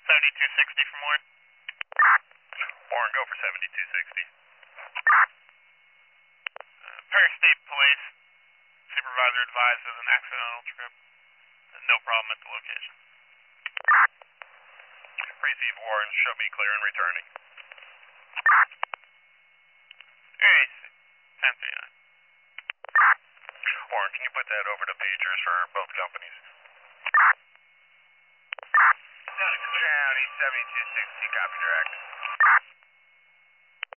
7260 from Warren. Warren, go for 7260. Perry State Police. Supervisor advises an accidental trip. No problem at the location. Receive Warren, show me clear and returning. Hey, 1039. Warren, can you put that over to pagers for both companies? County 7260, copy direct.